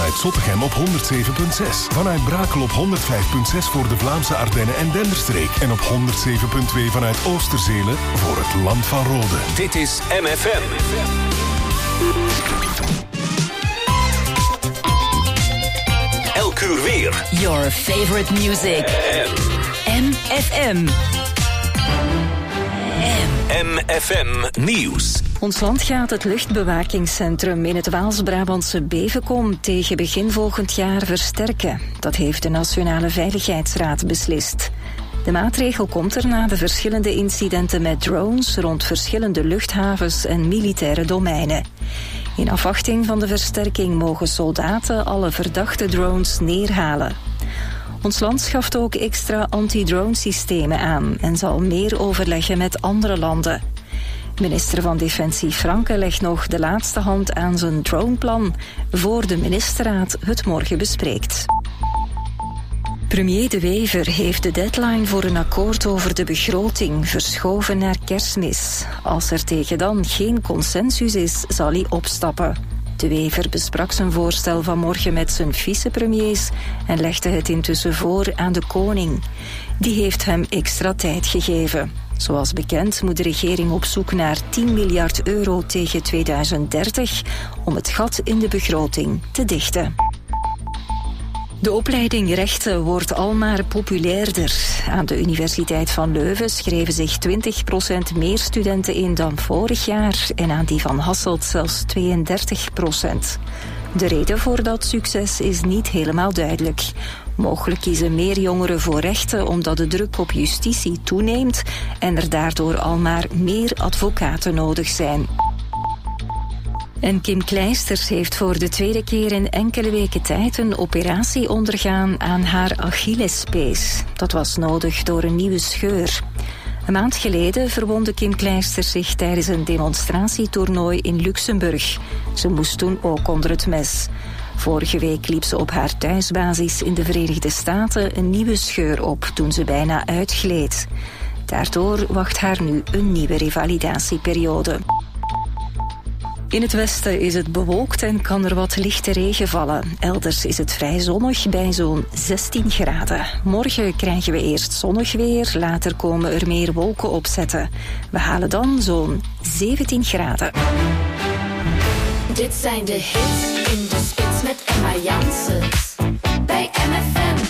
vanuit Zottegem op 107.6. Vanuit Brakel op 105.6 voor de Vlaamse Ardennen en Denderstreek. En op 107.2 vanuit Oosterzelen voor het Land van Rode. Dit is MFM. Elk uur weer. Your favorite music. MFM. MFM Nieuws. Ons land gaat het luchtbewakingscentrum in het Waals-Brabantse Bevenkom tegen begin volgend jaar versterken. Dat heeft de Nationale Veiligheidsraad beslist. De maatregel komt er na de verschillende incidenten met drones rond verschillende luchthavens en militaire domeinen. In afwachting van de versterking mogen soldaten alle verdachte drones neerhalen. Ons land schaft ook extra anti-drone-systemen aan en zal meer overleggen met andere landen. Minister van Defensie Franke legt nog de laatste hand aan zijn droneplan voor de ministerraad het morgen bespreekt. Premier De Wever heeft de deadline voor een akkoord over de begroting verschoven naar Kerstmis. Als er tegen dan geen consensus is, zal hij opstappen. De Wever besprak zijn voorstel vanmorgen met zijn vicepremiers en legde het intussen voor aan de koning. Die heeft hem extra tijd gegeven. Zoals bekend moet de regering op zoek naar 10 miljard euro tegen 2030 om het gat in de begroting te dichten. De opleiding rechten wordt almaar populairder. Aan de Universiteit van Leuven schreven zich 20% meer studenten in dan vorig jaar en aan die van Hasselt zelfs 32%. De reden voor dat succes is niet helemaal duidelijk. Mogelijk kiezen meer jongeren voor rechten omdat de druk op justitie toeneemt en er daardoor almaar meer advocaten nodig zijn. En Kim Kleisters heeft voor de tweede keer in enkele weken tijd een operatie ondergaan aan haar Achillespees. Dat was nodig door een nieuwe scheur. Een maand geleden verwondde Kim Kleisters zich tijdens een demonstratietoernooi in Luxemburg. Ze moest toen ook onder het mes. Vorige week liep ze op haar thuisbasis in de Verenigde Staten een nieuwe scheur op toen ze bijna uitgleed. Daardoor wacht haar nu een nieuwe revalidatieperiode. In het westen is het bewolkt en kan er wat lichte regen vallen. Elders is het vrij zonnig bij zo'n 16 graden. Morgen krijgen we eerst zonnig weer, later komen er meer wolken opzetten. We halen dan zo'n 17 graden. Dit zijn de hits in de spits met Emma Janssens. Bij MFM.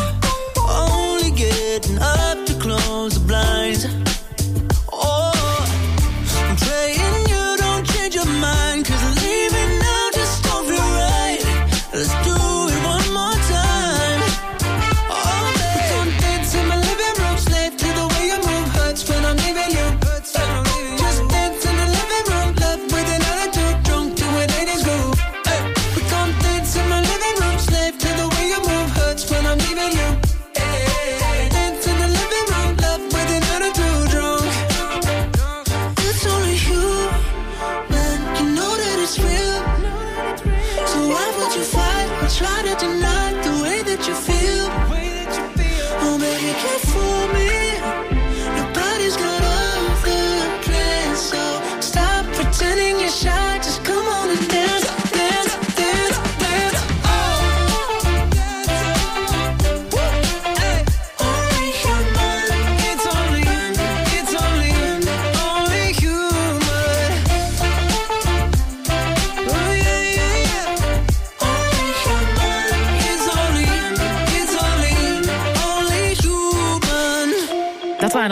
Up to close the blinds. Oh,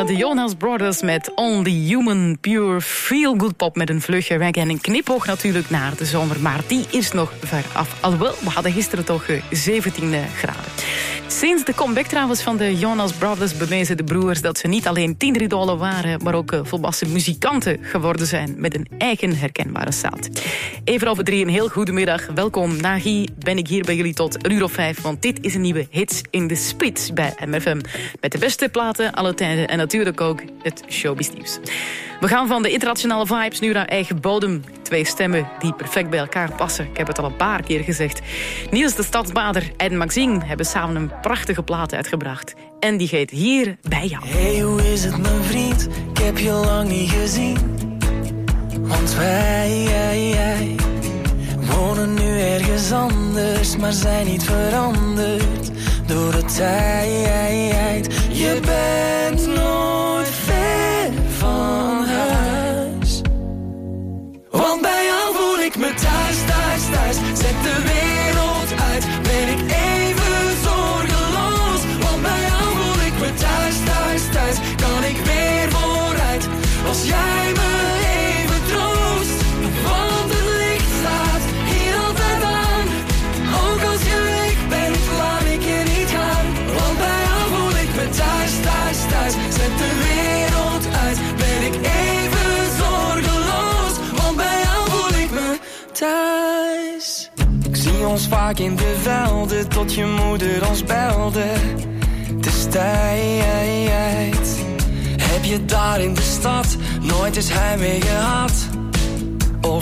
waren de Jonas Brothers met Only Human, pure feel-good pop met een vlugje reggae en een knipoog natuurlijk naar de zomer. Maar die is nog ver af. Alhoewel, we hadden gisteren toch 17 graden. Sinds de comeback trouwens van de Jonas Brothers bewezen de broers dat ze niet alleen tieneridolen waren, maar ook volwassen muzikanten geworden zijn met een eigen herkenbare sound. Even over 3, een heel goede middag. Welkom. Na Guy ben ik hier bij jullie tot 5:00, want dit is een nieuwe Hits in de Spits bij MFM. Met de beste platen, alle tijden en natuurlijk ook het showbiz nieuws. We gaan van de internationale vibes nu naar eigen bodem. 2 stemmen die perfect bij elkaar passen. Ik heb het al een paar keer gezegd. Niels de Stadsbader en Maxine hebben samen een prachtige plaat uitgebracht. En die gaat hier bij jou. Hey, hoe is het mijn vriend? Ik heb je lang niet gezien. Want wij wonen nu ergens anders, maar zijn niet veranderd door de tijd. Je bent nooit ver van huis. Want bij jou voel ik me thuis, thuis, thuis. Zet de wereld uit, ben ik even zorgeloos. Want bij jou voel ik me thuis, thuis, thuis. Kan ik weer vooruit, als jij me even troost. Want het licht staat hier altijd aan. Ook als je weg bent, laat ik je niet gaan. Want bij jou voel ik me thuis, thuis, thuis. Zet de wereld uit, ben ik even zorgeloos. Want bij jou voel ik me thuis. Ik zie ons vaak in de velden, tot je moeder ons belde. Het is tijd. Heb je daar in de stad nooit eens heimwee gehad? Of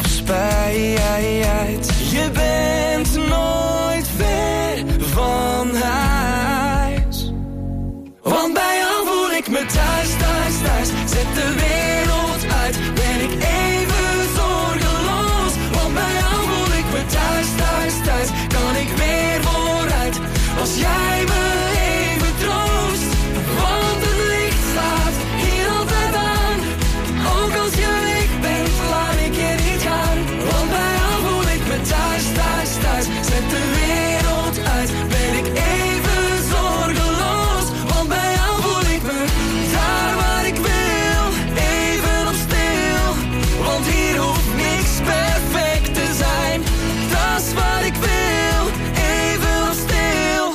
spijt? Je bent nooit ver van huis. Want bij jou voel ik me thuis, thuis, thuis. Zet de wereld uit, ben ik even zorgeloos. Want bij jou voel ik me thuis, thuis, thuis. Kan ik weer vooruit, als jij me even troost. Want het licht staat hier altijd aan. Ook als je weg bent, laat ik je niet gaan. Want bij jou voel ik me thuis, thuis, thuis. Zet de wereld uit, ben ik even zorgeloos. Want bij jou voel ik me daar waar ik wil, even op stil. Want hier hoeft niks perfect te zijn. Dat is wat ik wil, even op stil.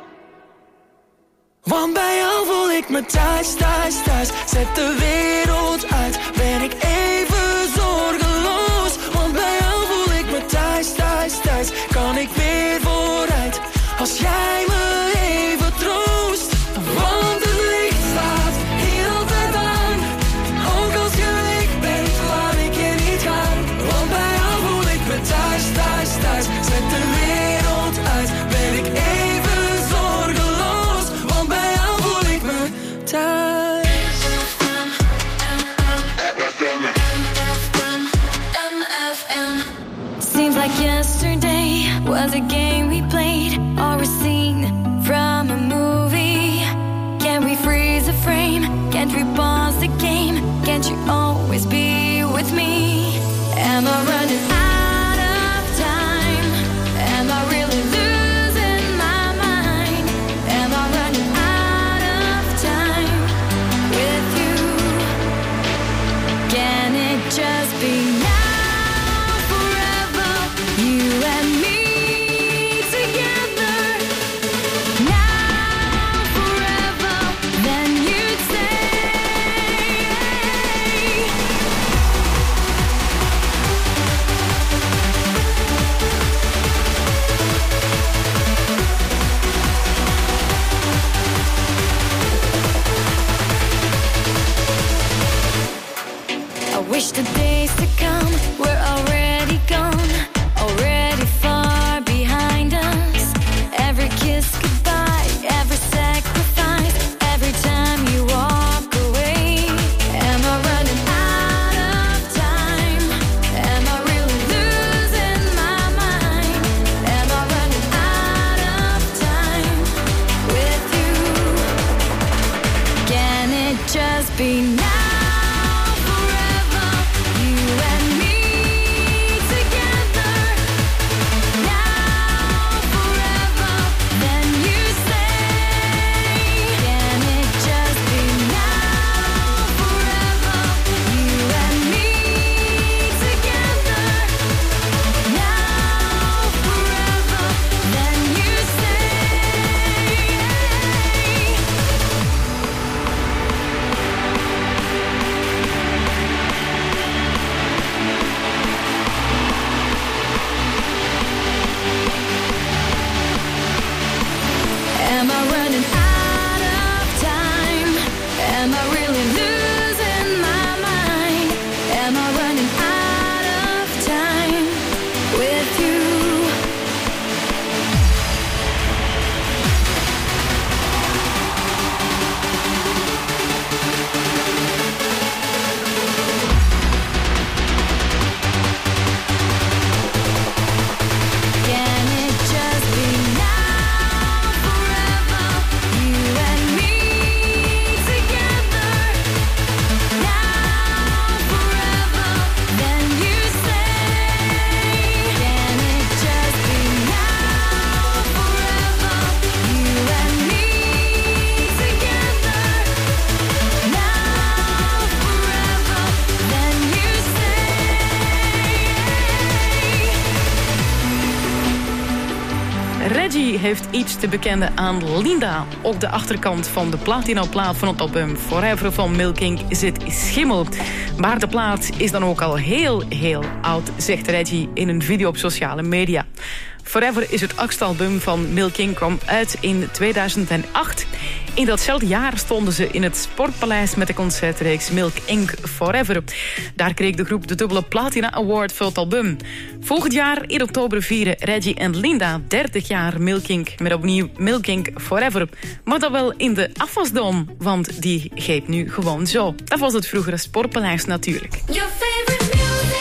Want bij jou voel ik me thuis, thuis, thuis. Zet de wereld uit, ben ik even zorgeloos. Want bij jou voel ik me thuis, thuis, thuis. Kan ik weer vooruit, als jij me even troost. Want het licht staat hier altijd aan. Ook als je weg bent, laat ik je niet gaan. Want bij jou voel ik me thuis, thuis, thuis. Zet de wereld uit, ben ik even zorgeloos. Want bij jou voel ik me thuis. Seems like yesterday was a game we played, or a scene from a movie. Can we freeze a frame? Can't we pause the game? Can't you always be with me? Am I running out of time? Am I really losing my mind? Am I running out of time with you? Can it just be now? You and me together, now forever, then you'd say. I wish the days to come were already gone. Already far behind us. Every kiss goodbye, every sacrifice, every time you walk away. Am I running out of time? Am I really losing my mind? Am I running out of time with you? Can it just be now? Now heeft iets te bekennen aan Linda. Op de achterkant van de platinaplaat van het album Forever van Milk Inc. zit schimmel. Maar de plaat is dan ook al heel oud, zegt Reggie in een video op sociale media. Forever is het 8e album van Milk Inc. kwam uit in 2008. In datzelfde jaar stonden ze in het Sportpaleis met de concertreeks Milk Inc. Forever. Daar kreeg de groep de dubbele Platina Award voor het album. Volgend jaar in oktober vieren Reggie en Linda 30 jaar Milk Inc. met opnieuw Milk Inc. Forever. Maar dan wel in de afwasdom, want die geeft nu gewoon zo. Dat was het vroegere Sportpaleis natuurlijk. Your favorite music.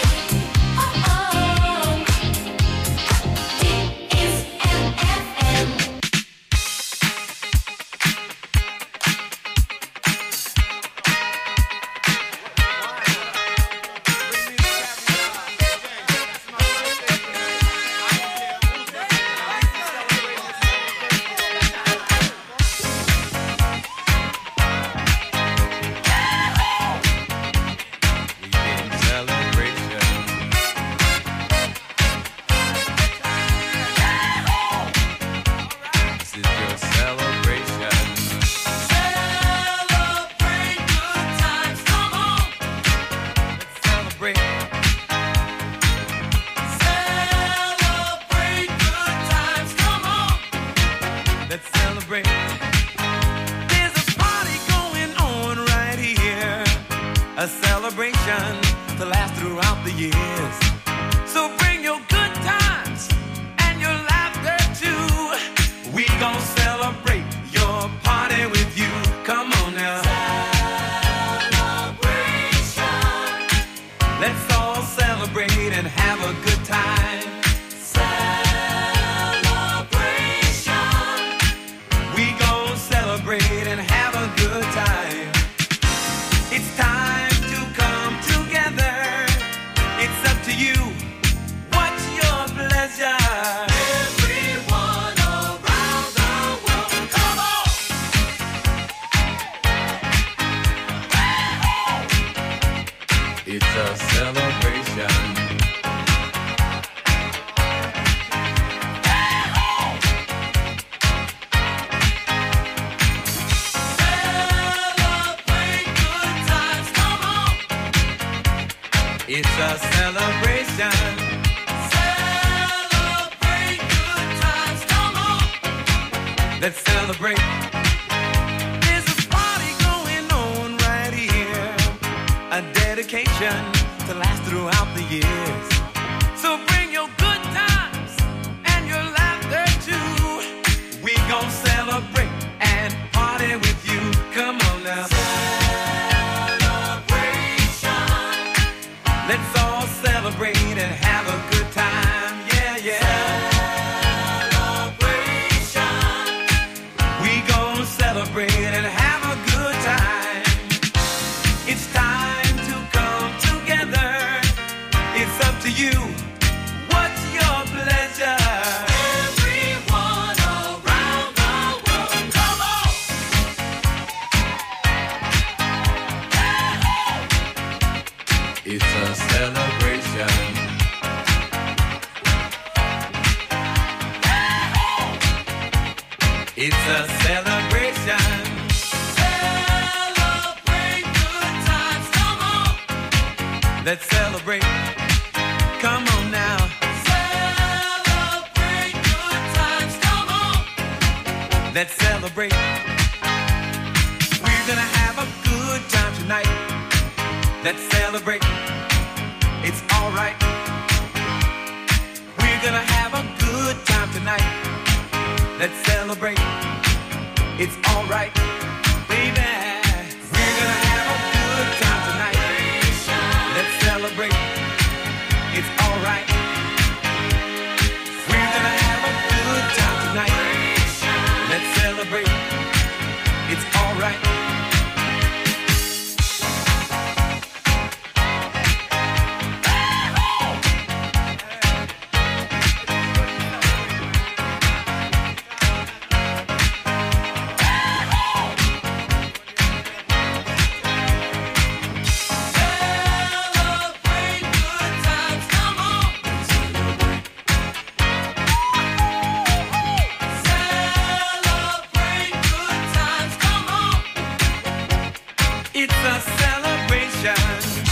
It's a celebration.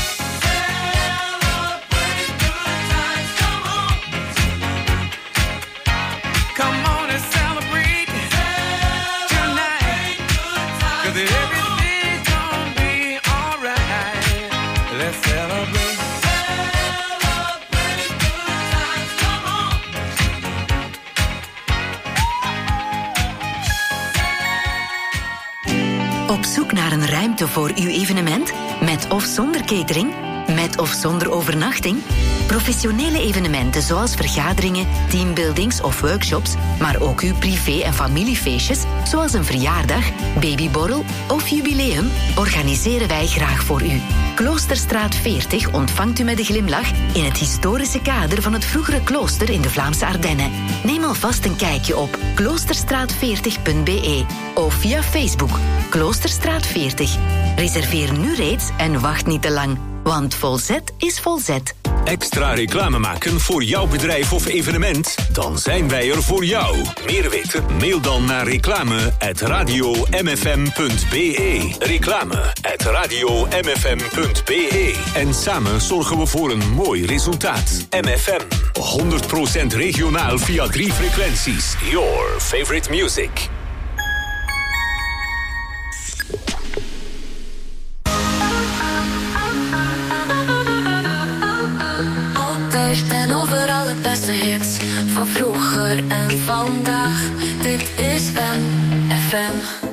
Celebrate good times, come on. Come on and celebrate tonight. 'Cause everything's gonna be alright. Let's celebrate. Celebrate good times, come on. Op zoek naar een ruimte voor uw evenement? Met of zonder catering? Met of zonder overnachting? Professionele evenementen zoals vergaderingen, teambuildings of workshops, maar ook uw privé- en familiefeestjes, zoals een verjaardag, babyborrel of jubileum, organiseren wij graag voor u. Kloosterstraat 40 ontvangt u met een glimlach in het historische kader van het vroegere klooster in de Vlaamse Ardennen. Neem alvast een kijkje op kloosterstraat40.be of via Facebook Kloosterstraat 40. Reserveer nu reeds en wacht niet te lang, want volzet is volzet. Extra reclame maken voor jouw bedrijf of evenement? Dan zijn wij er voor jou. Meer weten? Mail dan naar reclame@radiomfm.be. Reclame@radiomfm.be. En samen zorgen we voor een mooi resultaat. MFM. 100% regionaal via 3 frequenties. Your favorite music. En overal het beste hits van vroeger en vandaag. Dit is MFM.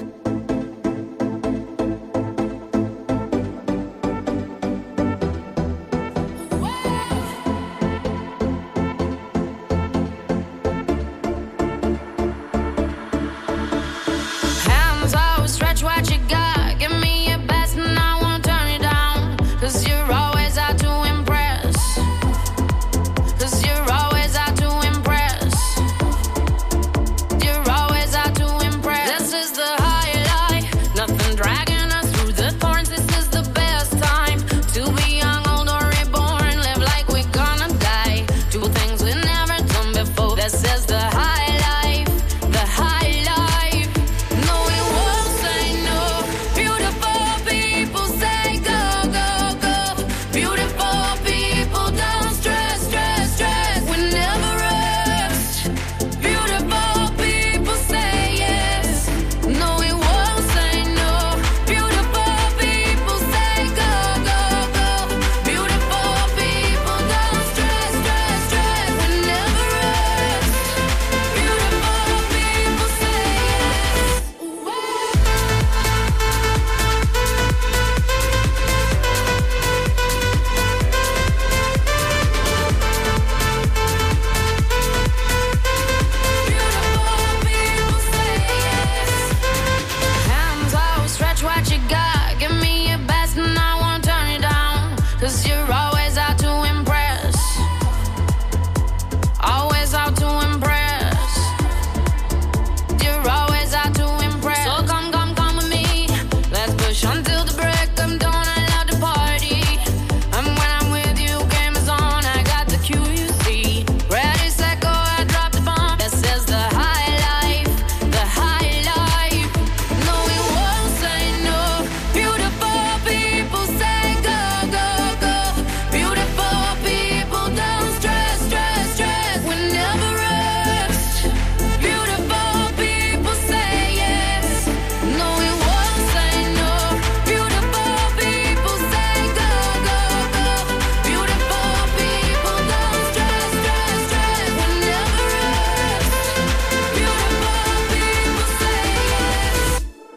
Hands out, stretch what you got. Give me your best and I won't turn you down. 'Cause you're always out to impress. 'Cause you're always out to impress. You're always out to impress. This is the highlight. Nothing dragging us through the thorns. This is the best time to be young, old or reborn. Live like we're gonna die. Do things we've never done before. This is the high life. The high life. No, we won't say no. Beautiful people say go, go, go. Beautiful people don't stress, stress, stress. We never rest. Beautiful people say yes. No, we won't say no. Beautiful people say go, go, go. Beautiful people don't stress, stress, stress. We never rest. Beautiful people say yes. Hands out, stretch what you got. Give me your best and I won't turn you down. 'Cause you're always out to impress. Always out to impress. You're always out to impress. So come, come, come with me. Let's push until the break of dawn. I love the party. And when I'm with you, game is on. I got the cue, you see. Ready, set, go, I drop the bomb. This is the high life. The high life. No, we won't say no. Beautiful people say go, go, go. Beautiful people don't stress, stress, stress. We never rest. Beautiful people say yes. No, we won't say no. Beautiful people say go, go, go. Beautiful people don't stress, stress, stress. We never rest. Beautiful people say yes.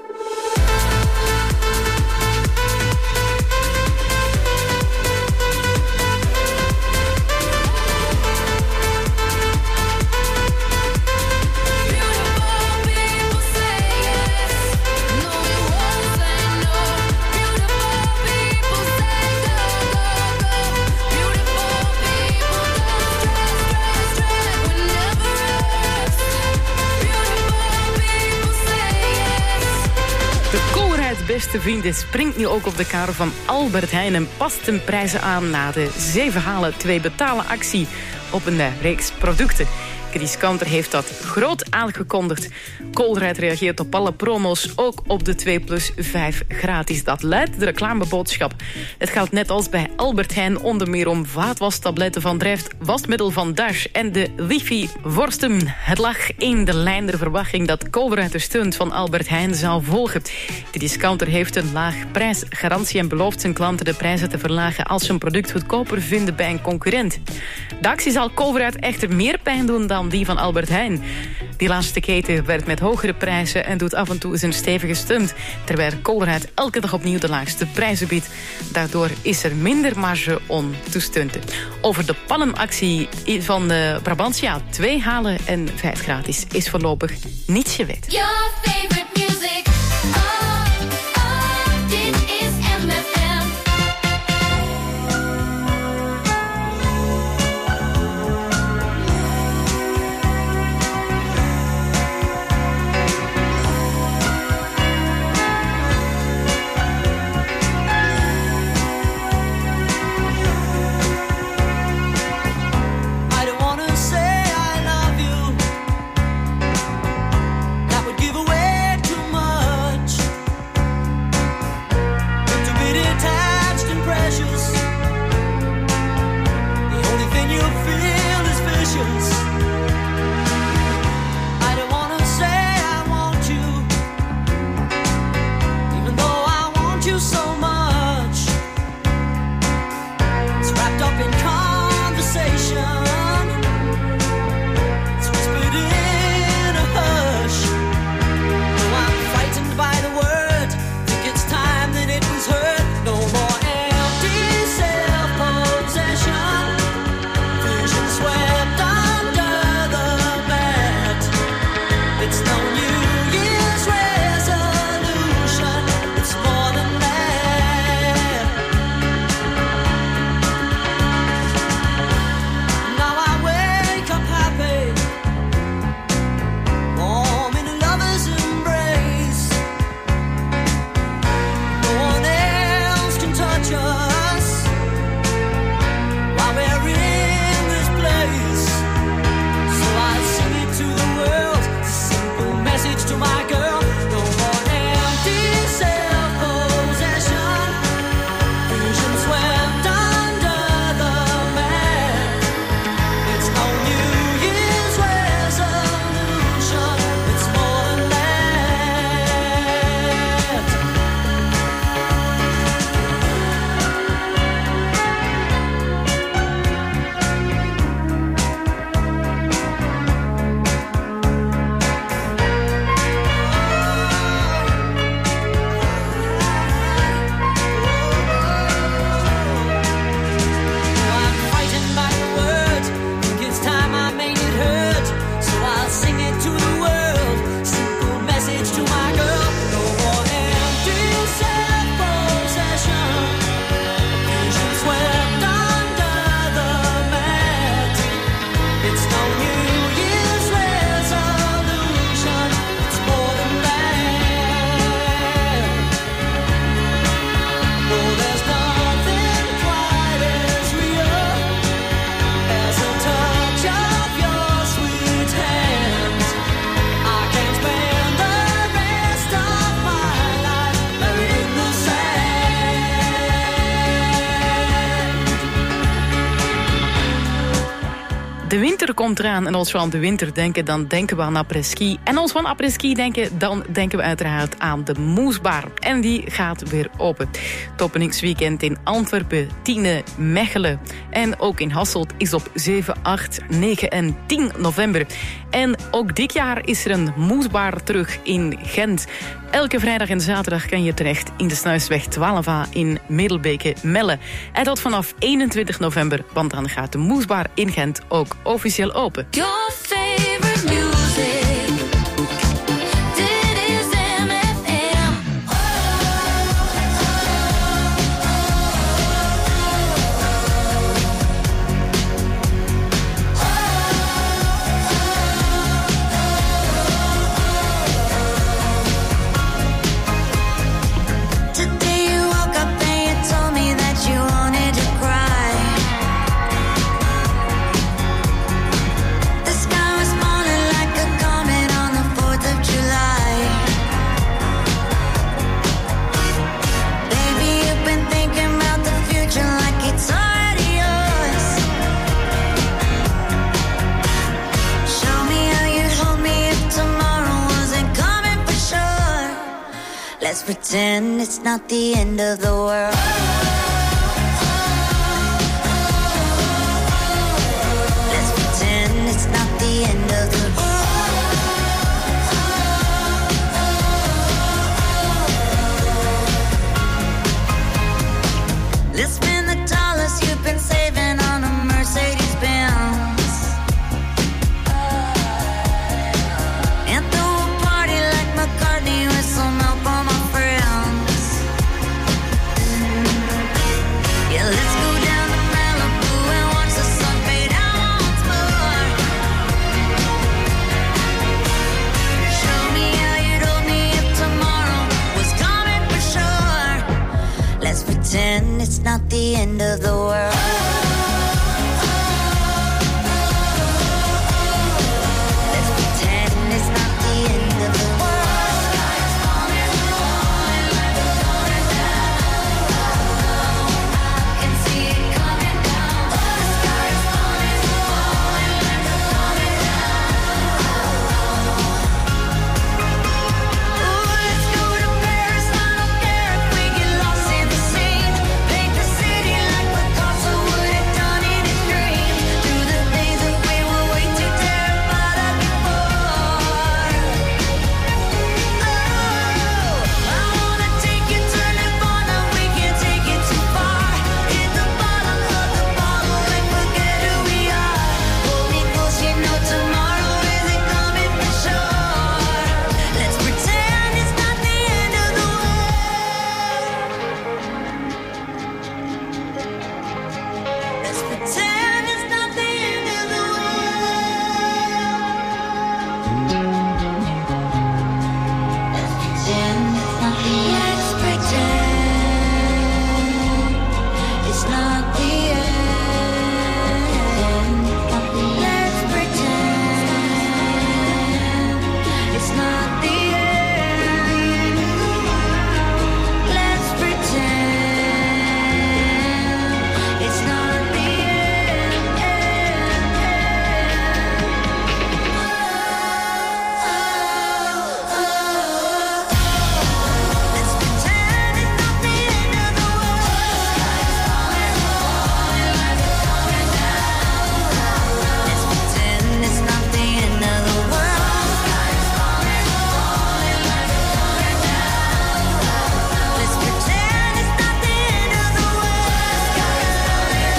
Beautiful people say yes. No, we won't say no. Beautiful people say go, go, go. Beautiful people don't stress, stress, stress. We never rest. Beautiful people say yes. De Colruyt beste vrienden springt nu ook op de kar van Albert Heijn en past de prijzen aan na de 7 halen 2 betalen actie op een reeks producten. Discounter heeft dat groot aangekondigd. Colruyt reageert op alle promo's, ook op de 2+5 gratis. Dat luidt de reclameboodschap. Het gaat net als bij Albert Heijn onder meer om vaatwastabletten van Drijft, wasmiddel van Dash en de wifi-worsten. Het lag in de lijn der verwachting dat Colruyt de stunt van Albert Heijn zou volgen. De Discounter heeft een laag prijsgarantie en belooft zijn klanten de prijzen te verlagen als ze een product goedkoper vinden bij een concurrent. De actie zal Colruyt echter meer pijn doen dan die van Albert Heijn. Die laatste keten werkt met hogere prijzen en doet af en toe zijn stevige stunt, terwijl Colruyt elke dag opnieuw de laagste prijzen biedt. Daardoor is er minder marge om te stunten. Over de palmactie van Brabantia, 2 halen en 5 gratis, is voorlopig niets geweten. Your favorite music. Dit is MFM. De winter komt eraan en als we aan de winter denken, dan denken we aan après-ski. En als we aan après-ski denken, dan denken we uiteraard aan de Moesbar. En die gaat weer open. Het openingsweekend in Antwerpen, Tiene, Mechelen en ook in Hasselt is op 7, 8, 9 en 10 november. En ook dit jaar is er een Moesbar terug in Gent. Elke vrijdag en zaterdag kan je terecht in de Snuisweg 12a in Middelbeke-Melle. En dat vanaf 21 november, want dan gaat de Moesbar in Gent ook officieel open. Your favorite music. Dit is MFM. Today you woke up and you told me that you wanted to cry. The sky pretend it's not the end of the world. Let's pretend it's not the end of the world. Let's spend the dollars you've been saving on a Mercedes-Benz and throw a party like McCartney with some help on my friends. Yeah, let's go down to Malibu and watch the sun fade out once more. Show me how you'd hold me if tomorrow was coming for sure. Let's pretend it's not the end of the world. Let's pretend it's not the end of the world. Sky is falling, falling like it's going down. I can see it coming down. The sky is falling, falling like it's coming down. Ooh, let's go to Paris. I don't care if we get lost in the scene. Paint the city like Picasso would have done in his dream. Through the things that we were way too terrified of before. Oh, I wanna take you to Nirvana. We can't take it too far. Hit the bottom of the bottle and forget who we are. Hold me close, you know tomorrow isn't coming for sure. Let's pretend it's not the end of the world. Let's pretend it's not the end of the world. Let's pretend it's not the end. Let's pretend it's not the end. Let's pretend it's not the Let's pretend it's not the end of the world. Sky is falling, falling like it's coming down. Let's pretend it's not the end of the world. Sky is falling, falling like it's coming down. Let's pretend it's not the end of the world. Sky is falling,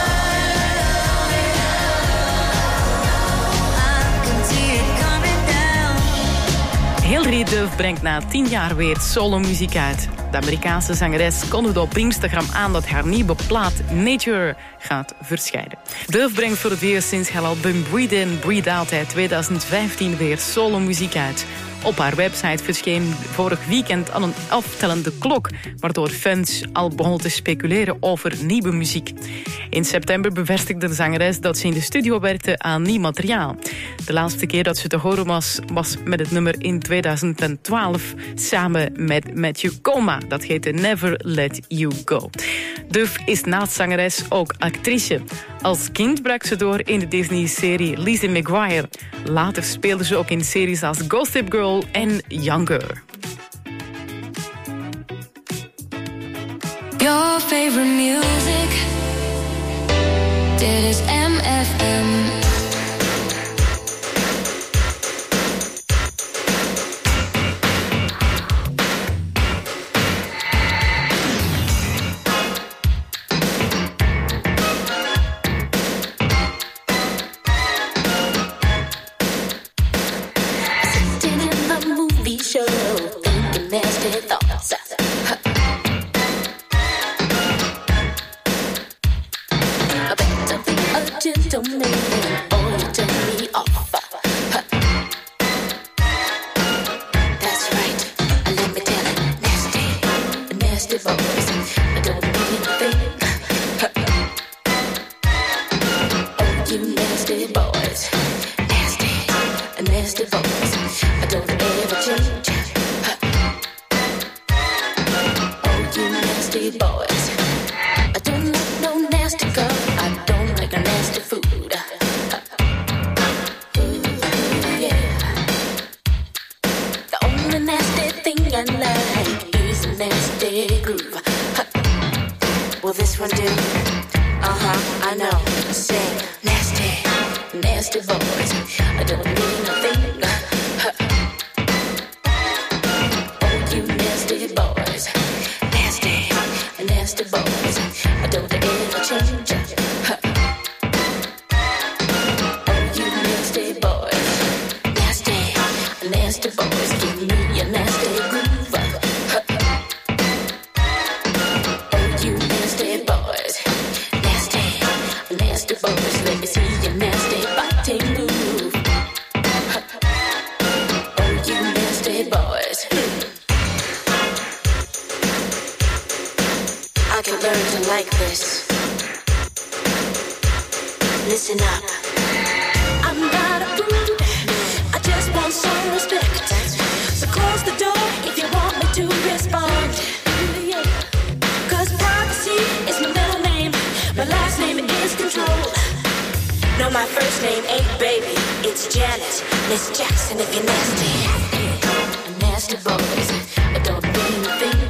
I can see it coming down. Hilary Duff brengt na 10 jaar weer solomuziek uit. De Amerikaanse zangeres kondigde op Instagram aan dat haar nieuwe plaat Nature gaat verschijnen. Duff brengt voor het eerst sinds haar album Breathe In, Breathe Out uit 2015 weer solomuziek uit. Op haar website verscheen vorig weekend al een aftellende klok, waardoor fans al begonnen te speculeren over nieuwe muziek. In september bevestigde de zangeres dat ze in de studio werkte aan nieuw materiaal. De laatste keer dat ze te horen was met het nummer in 2012 samen met Matthew Koma. Dat heette Never Let You Go. Duff is naast zangeres ook actrice. Als kind brak ze door in de Disney-serie Lizzie McGuire. Later speelde ze ook in series als Gossip Girl en Younger. Your favorite music, dit is MFM. Sitting in the movie show, thinking nasty thoughts. I better be a gentleman, or you turn me off. That's right, let me tell you, nasty boys. I don't mean a thing. Oh, you nasty boys, nasty boys. I don't ever change. Oh, you nasty boys. I don't like no nasty girl. I don't like a nasty food. Ooh, yeah. The only nasty thing I like will this one do? I know. Say nasty, nasty boys. I don't mean a thing. Oh, you nasty boys, nasty, nasty boys. I don't ever change. Oh, you nasty boys, nasty, nasty boys. Give me a nasty groove. Oh, you nasty boys, nasty, nasty boys. Let me see your nasty body move. Oh, you nasty boys. I can learn to like this. Listen up. I'm not a prude. I just want some respect. So close the door if you want me to respond. 'Cause privacy is my middle name. My last name is control. No, my first name ain't baby. It's Janet, Miss Jackson if you're nasty. Nasty boys. I don't mean a thing.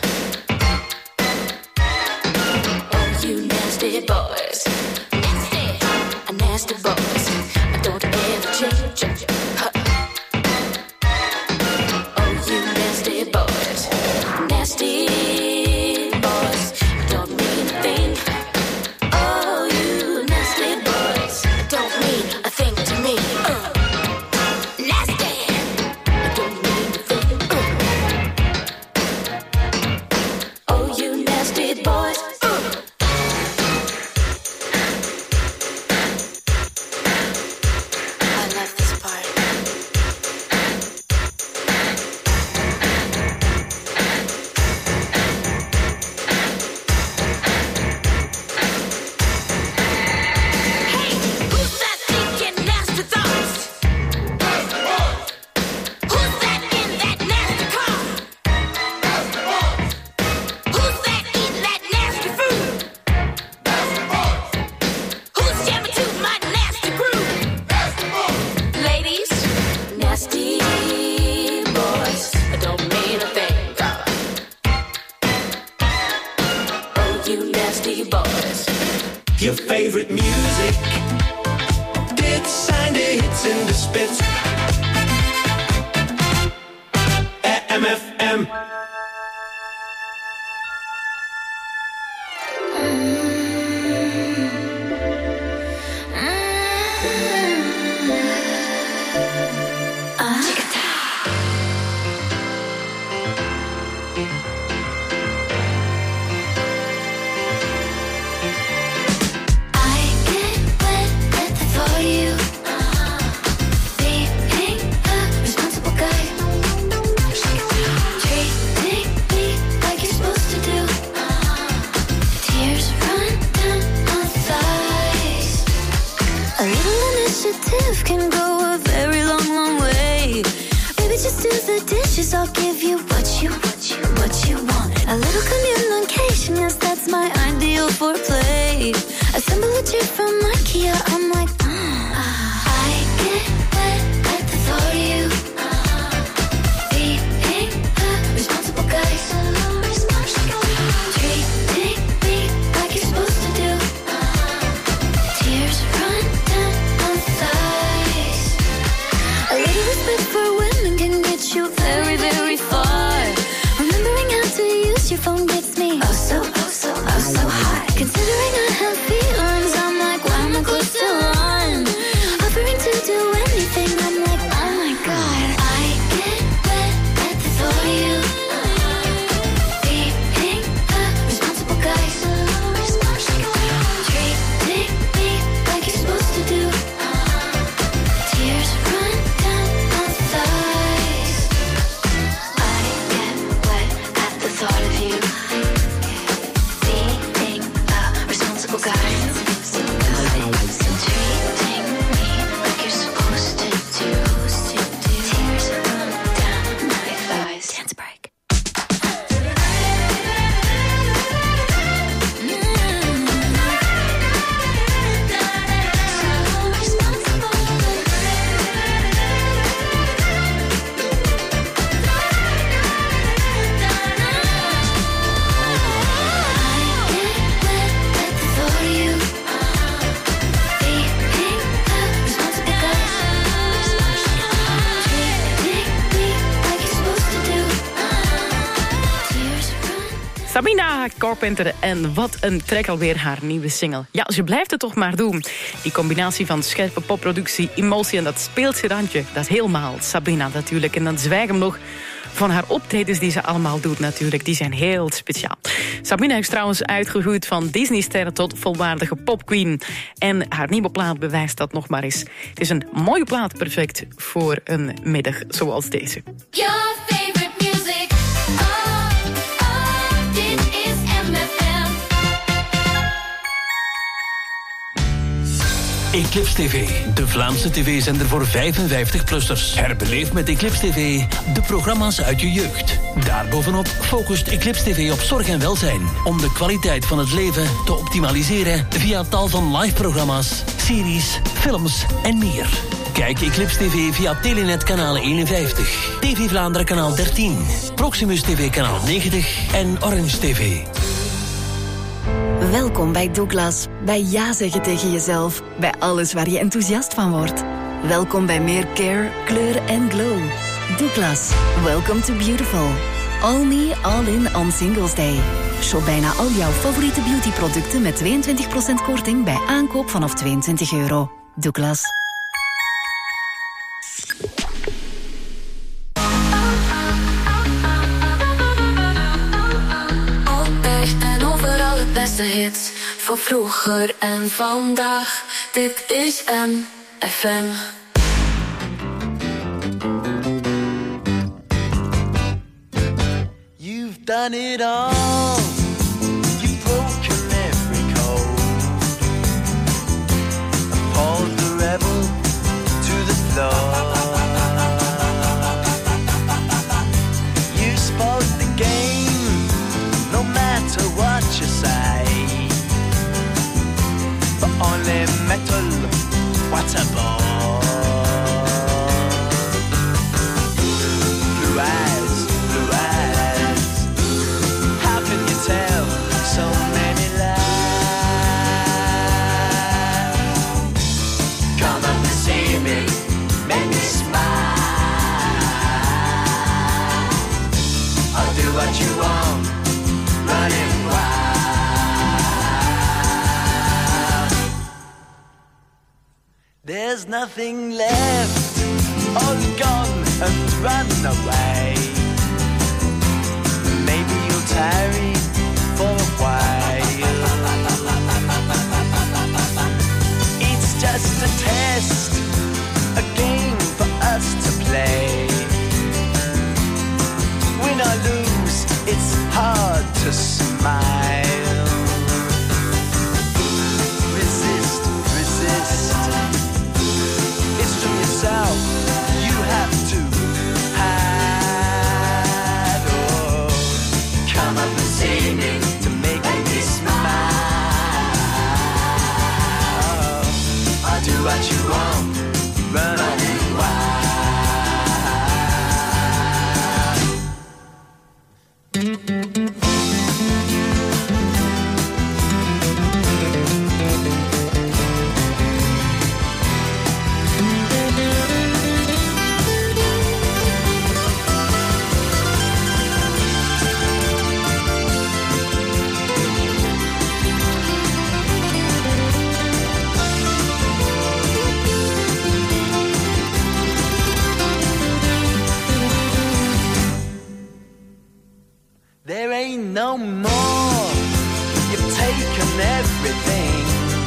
Oh, you nasty boys. Nasty. Nasty boys. I don't ever change. Oh, you nasty boys. Nasty boys. I don't mean a thing. Oh, you nasty boys. I don't mean a thing to me. Nasty. I don't mean a thing. Oh, you nasty boys. I love this part. Hey, who's that thinking nasty thoughts? Who's that in that nasty car? Who's that eating that nasty food? Who's jamming to my nasty groove? Ladies, nasty boys. I don't mean a thing. Oh, you nasty boys. Your favorite music. Dit zijn de hits in de spits. MFM. I get wet at the thought of you. Being a responsible guy. Treating me like you're supposed to do. Tears run down my thighs. A little initiative can go a very long, long way. Baby, just do the dishes. I'll give you what you want. A little communication, yes, that's my ideal foreplay. Assemble a chair from IKEA. I'm like, I get wet at the thought of you. Being a responsible guy. Treating me like you're supposed to do. Tears run down my thighs. A little respect for women can get you very, very far. Remembering how to use your phone gets me so hot. Considering I have feelings, I'm like, why am I close to on? Offering to do anything, I'm like, oh my god. I get wet at the thought of you. Being a responsible guy. Treating me like you're supposed to do. Tears run down my thighs. I get wet at the thought of you. Being a responsible guy. Treating me like you're supposed to do. Tears run down my thighs. Dance break. I get Sabrina Carpenter en wat een track alweer haar nieuwe single. Ja, ze blijft het toch maar doen. Die combinatie van scherpe popproductie, emotie en dat speelse randje, dat is helemaal Sabrina natuurlijk. En dan zwijgen we nog van haar optredens die ze allemaal doet natuurlijk. Die zijn heel speciaal. Sabrina is trouwens uitgegroeid van Disney-ster tot volwaardige popqueen. En haar nieuwe plaat bewijst dat nog maar eens. Het is een mooie plaat, perfect voor een middag zoals deze. Your favorite music. Dit is MFM. Eclipse TV, de Vlaamse tv-zender voor 55-plussers. Herbeleef met Eclipse TV de programma's uit je jeugd. Daarbovenop focust Eclipse TV op zorg en welzijn. Om de kwaliteit van het leven te optimaliseren via tal van live-programma's, series, films en meer. Kijk Eclipse TV via Telenet kanaal 51, TV Vlaanderen kanaal 13, Proximus TV kanaal 90 en Orange TV. Welkom bij Douglas. Bij ja zeggen tegen jezelf. Bij alles waar je enthousiast van wordt. Welkom bij meer care, kleur en glow. Douglas. Welcome to beautiful. All me, all in on Singles Day. Shop bijna al jouw favoriete beautyproducten met 22% korting bij aankoop vanaf €22. Douglas. Beste hits van vroeger en vandaag. Dit is MFM. You've done it all. You've broken every code. Appalled the rebel to the floor. You spoiled the game, no matter what you say. But only metal, what a bore. Blue eyes, blue eyes. How can you tell so many lies? Come up and see me, make me smile. I'll do what you want, running wild. There's nothing left, all gone and run away. Maybe you'll tarry for a while. It's just a test, a game for us to play. Win or lose, it's hard to smile. Resist, resist. It's from yourself you have to hide. Oh, come up and see me to make me smile. I'll do what you want, running wild. There ain't no more. You've taken everything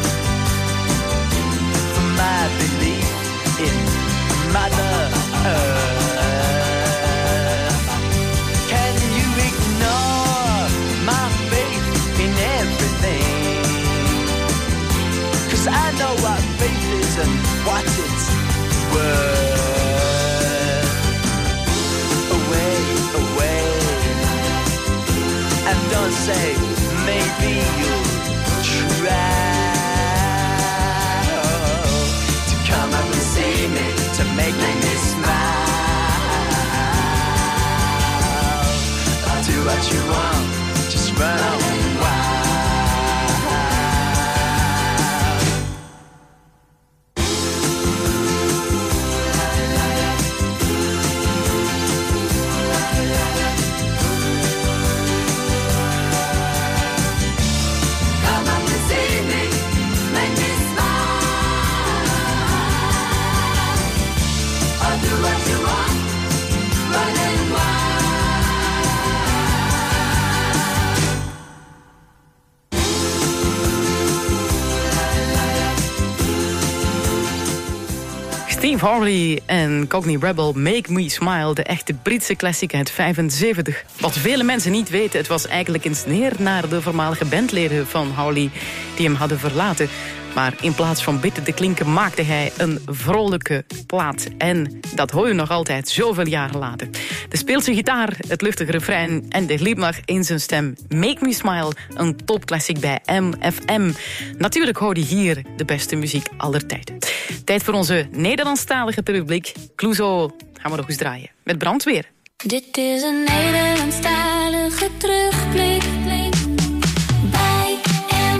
from my belief in Mother Earth. Can you ignore my faith in everything? 'Cause I know what faith is and what it's worth. Away, away. And don't say, maybe you'll try to come up and see me, to make me smile. I'll do what you want, just run on wild. Steve Harley en Cockney Rebel, Make Me Smile, de echte Britse klassiek uit 75. Wat vele mensen niet weten, het was eigenlijk een sneer naar de voormalige bandleden van Harley die hem hadden verlaten. Maar in plaats van bitter te klinken maakte hij een vrolijke plaat. En dat hoor je nog altijd, zoveel jaren later. De speelse gitaar, het luchtige refrein en de glimlach in zijn stem. Make Me Smile, een topklassiek bij MFM. Natuurlijk hoor je hier de beste muziek aller tijden. Tijd voor onze Nederlandstalige terugblik. Clouseau gaan we nog eens draaien. Met Brandweer. Dit is een Nederlandstalige terugblik bij MFM.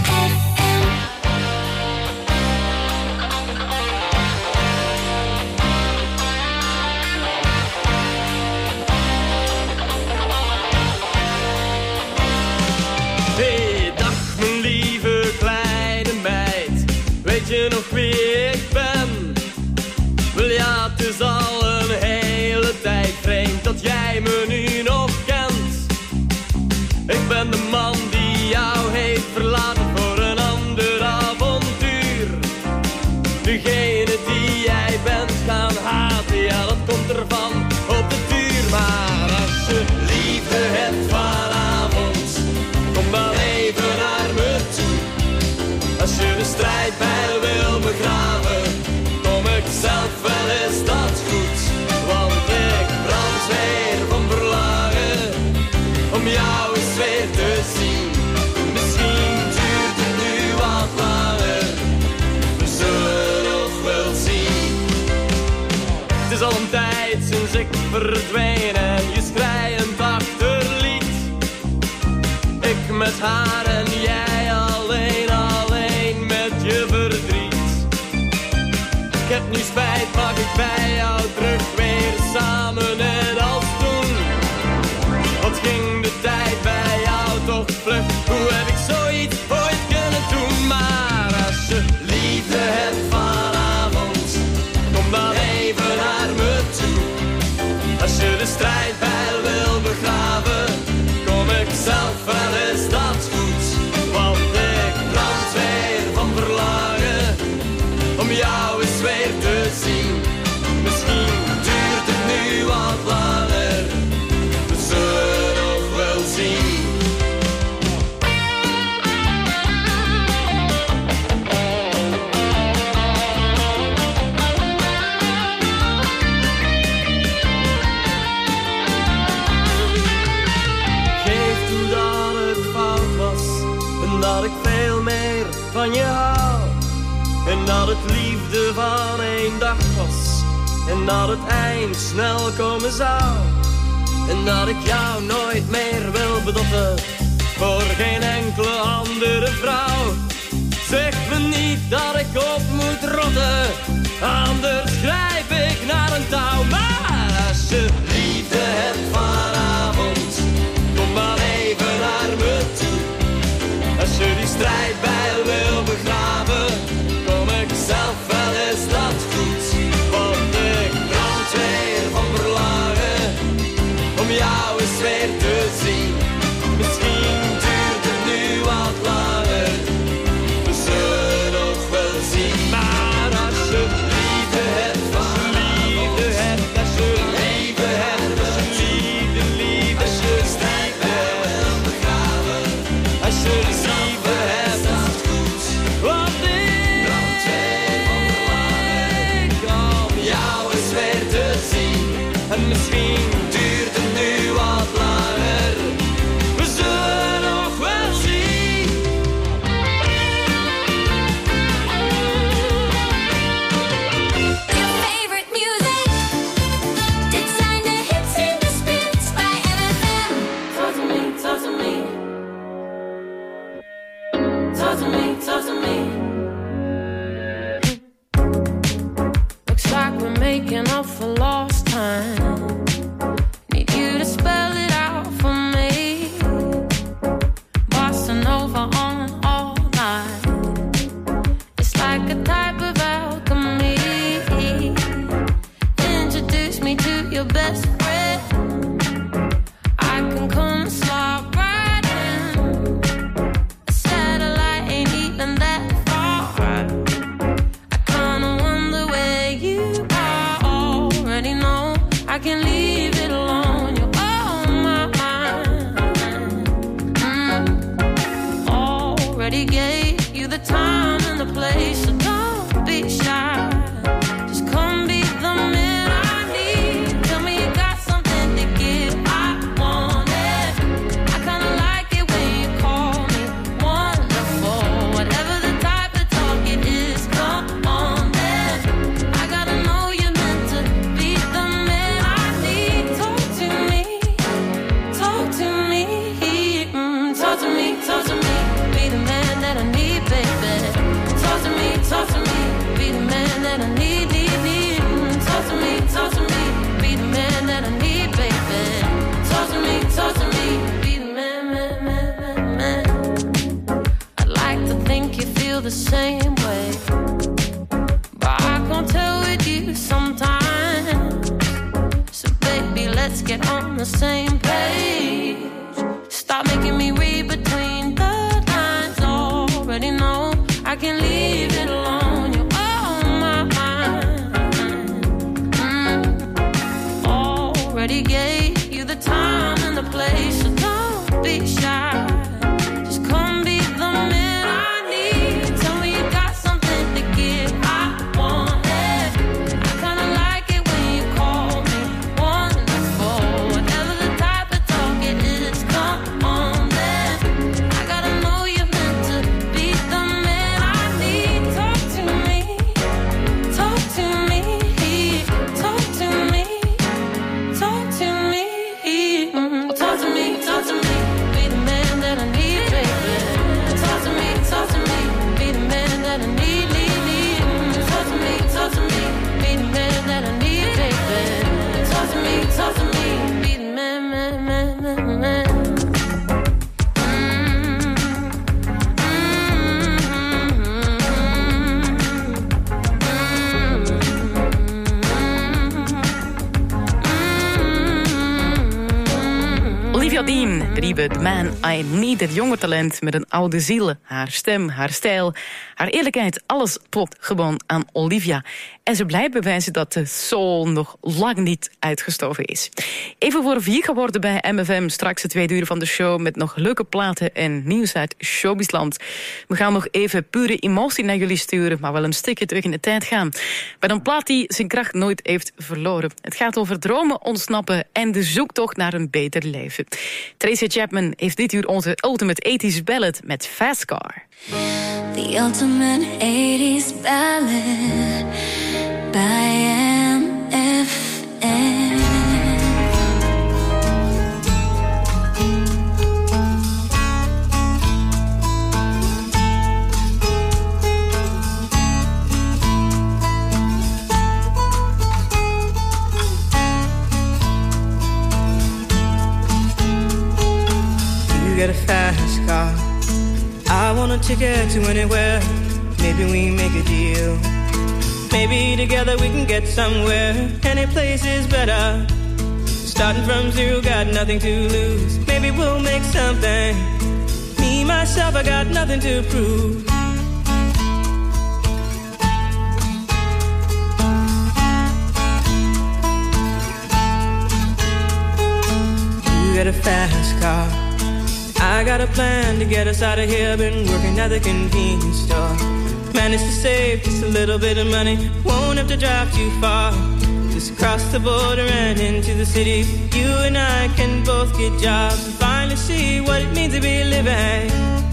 Hey, dag mijn lieve kleine meid. Weet je nog wie ik ben? Wel ja, het is al een hele tijd vreemd dat jij me nu nog kent. Ik ben de man die jou heeft verlaten voor een ander avontuur. Degene die jij bent gaan haten, ja dat komt ervan op de duur. Maar als je liefde hebt vanavond, kom dan even naar me toe. Als je de strijdbijl wil begraven, kom ik zelf wel eens dat goed. Want ik brand weer van verlangen om jou eens weer te zien. Misschien duurt het nu wat langer, we zullen nog wel zien. Het is al een tijd sinds ik verdween en je schreiend achterliet. Ik met haar en jij alleen met je verdriet. Ik heb nu spijt, mag ik bij jou terug weer samen net als toen. Wat ging de tijd bij jou toch vlug, hoe heb ik zoiets ooit kunnen doen? Maar als je liefde hebt vanavond, kom dan even naar me toe. Als je de strijdbijl wil begraven, kom ik zelf wel eens dat goed. Want ik brand weer van verlangen om jou eens weer te zien. Misschien duurt het nu wat langer, we zullen nog wel zien. Geef toe dat het fout was en dat ik veel meer van je hou. En dat het liefde van één dag was en dat het eind snel komen zou. En dat ik jou nooit meer wil bedotten voor geen enkele andere vrouw. Zeg me niet dat ik op moet rotten, anders grijp ik naar een touw. Maar als je liefde hebt vanavond, kom maar even naar me toe. Als je die strijdbijl wil begraven, kom ik zelf wel eens dat goed. Want ik brand weer van verlangen om jou eens weer te zien. Misschien duurt het nu wat langer, we zullen nog wel zien. Maar als je liefde hebt vanavond, als je liefde hebt, als je liefde, als je de strijdbijl wil begraven, als je de liefde hebt, dat goed. Want ik brand weer van verlangen om jou eens weer te zien. En misschien duurt het nu wat langer, we zullen nog wel zien. Your favorite music. Dit zijn de hits in de spits bij MFM. Talk to me, talk to me. Talk to me, talk to me. Looks like we're making up for lost time. Need you to spell it out for me. Bossa Nova on all night. It's like a type of alchemy. Introduce me to your best friend. I can come slide right in. A satellite ain't even that far. already gave you the time and the place, so don't be shy. Just come be the man I need. Tell me you got something to give. I want it. I kinda like it when you call me wonderful. Whatever the type of talk it is, come on then. I gotta know you're meant to be the man I need. Talk to me, talk to me, talk to me, talk to me. Be the man that I need, baby. Talk to me, talk to me. Be the man that I need, need, need. Talk to me, talk to me. Be the man that I need, baby. Talk to me, talk to me. Be the man, man, man, man, man. I'd like to think you feel the same way, but I can't tell with you sometimes. So baby, let's get on the same page. Stop making me read between the lines. Already know I can leave it alone. You're on my mind. Already gave you the time and the place, so don't be shy. Just come be the man I need. Tell me you got something to give. I want it. I kinda like it when you call me wonderful. Whatever the type of talk it is, come on then. I gotta know you're meant to be the man I need. Talk to me, talk to me, talk to me, talk to me, talk to me, talk to me. Be the man that I need, baby. Talk to me, talk to me. Be the man that I need, need, need. Talk to me, talk to me. Be the man that I need, baby. Talk to me, talk to me. Be the man, man, man, man, man. Olivia Dean, de nieuwe The Man I Need, het jonge talent met een oude ziel. Haar stem, haar stijl, haar eerlijkheid, alles klopt gewoon aan Olivia. En ze blijft bewijzen dat de soul nog lang niet uitgestorven is. Even voor 4 geworden bij MFM, straks de 2 uur van de show met nog leuke platen en nieuws uit showbizland. We gaan nog even pure emotie naar jullie sturen, maar wel een stukje terug in de tijd gaan. Bij een plaat die zijn kracht nooit heeft verloren. Het gaat over dromen, ontsnappen en de zoektocht naar een beter leven. Tracy Chapman heeft dit uur onze ultimate 80s ballad met Fast Car. The ultimate 80s ballad by MFM. You got a fast car, I want a ticket to anywhere. Maybe we make a deal. Maybe together we can get somewhere. Any place is better. Starting from zero, got nothing to lose. Maybe we'll make something. Me, myself, I got nothing to prove. You got a fast car, I got a plan to get us out of here. Been working at the convenience store. Managed to save just a little bit of money. Won't have to drive too far. Just cross the border and into the city. You and I can both get jobs and finally see what it means to be living.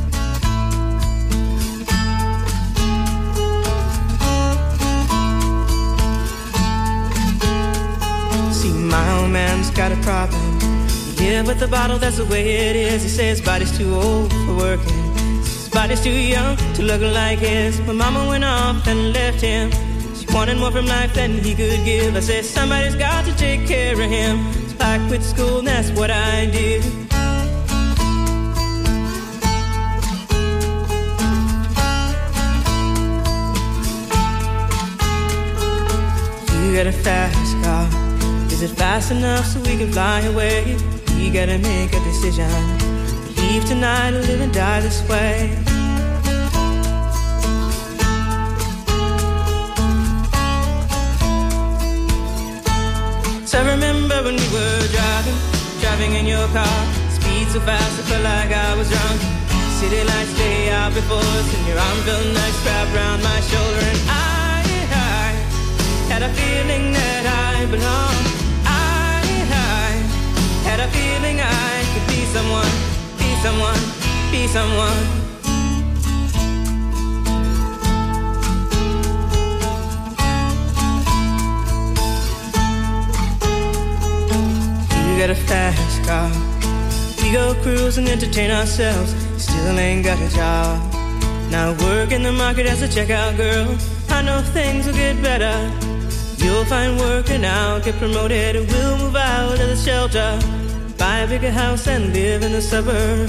See, my old man's got a problem. Yeah, but the bottle, that's the way it is. He says his body's too old for working. His body's too young to look like his. My mama went off and left him. She wanted more from life than he could give. I said, somebody's got to take care of him. So I quit school and that's what I did. You got a fast car. Is it fast enough so we can fly away? You gotta make a decision. Leave tonight or live and die this way. So I remember when we were driving in your car. Speed so fast I felt like I was drunk. City lights day out before us, and your arm felt nice wrapped around my shoulder, and I had a feeling that I belonged. I had a feeling I could be someone, be someone, be someone. You got a fast car. We go cruise and entertain ourselves. Still ain't got a job. Now work in the market as a checkout girl. I know things will get better. You'll find work and I'll get promoted. We'll move out of the shelter, buy a bigger house and live in the suburbs.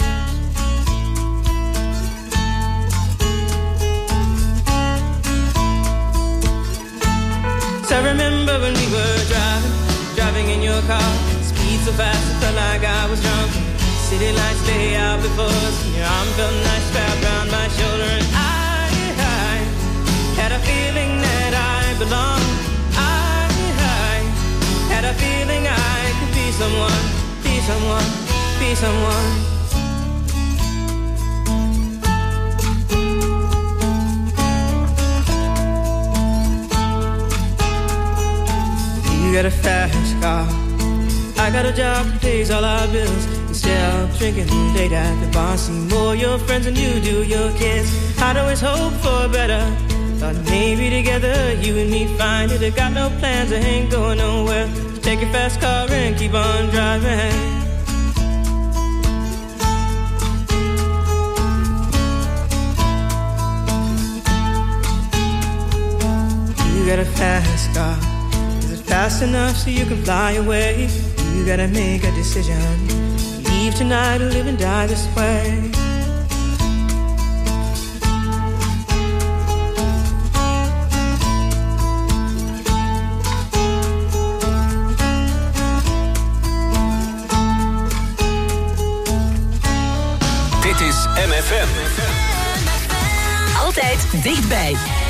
So I remember when we were driving in your car. Speed so fast it felt like I was drunk. City lights lay out before us, and your arm felt nice wrapped around my shoulder, and I had a feeling that I belonged. I had a feeling I could be someone, be someone, be someone. You got a fast car. I got a job that pays all our bills. Instead of drinking late at the bar, see more your friends than you do your kids. I'd always hope for better. Thought maybe together you and me find it. I got no plans, I ain't going nowhere. So take your fast car and keep on driving. You got a fast car. Is it fast enough so you can fly away? You gotta make a decision. Leave tonight or live and die this way. Dit is MFM. Altijd dichtbij.